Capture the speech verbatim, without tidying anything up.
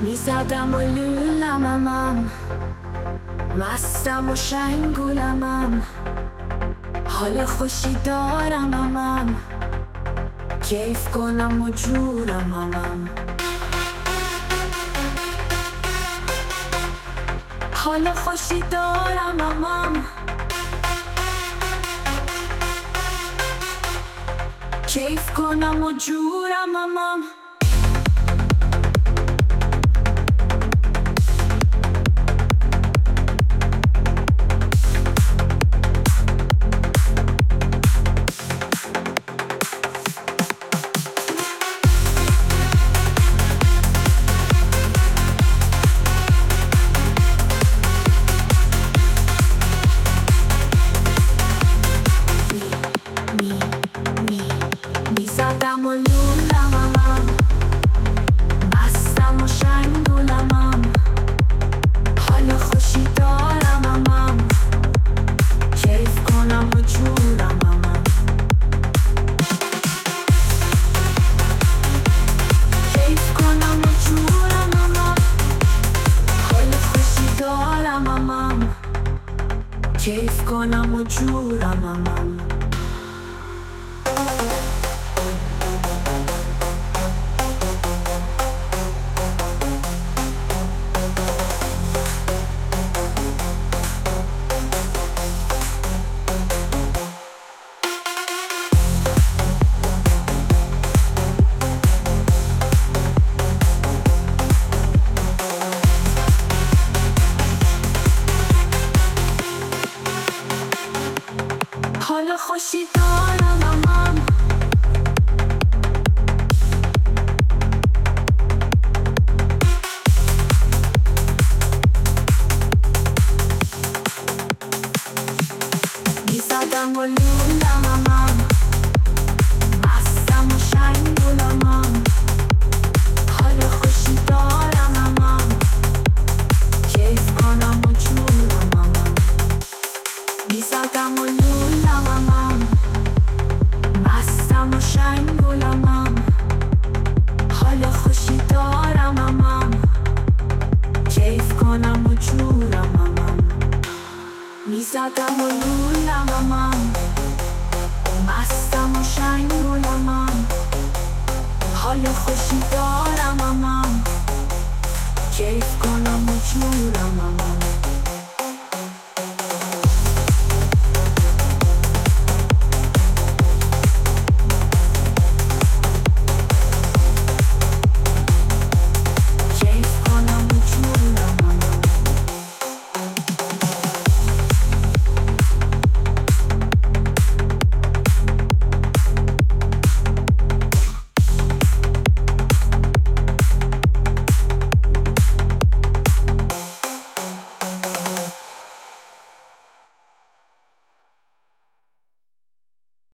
میزدم و لولممم، مستم و شنگولمم، حال خوشی دارممم، کیف کنم و جورممم. حال خوشی دارممم، کیف کنم و جورممم. میزدم و لولممم، مستم و شنگولمم، حال خوشی دارممم، کیف کنم و جورممم. کیف کنم و جورممم، حال خوشی دارممم، کیف کنم و جورممم. حال خوشی دارممم، میزدم و لولممم، مستم و شنگولمم، حال خوشی دارممم، کیف کنم و جورممم. میزدم و لولممم، مستم و شنگولمم، حال خوشی دارممم، کیف کنم و جورممم. میزدم و لولممم، مستم و شنگولمم، حال خوشی دارممم، کیف کنم و جورممم.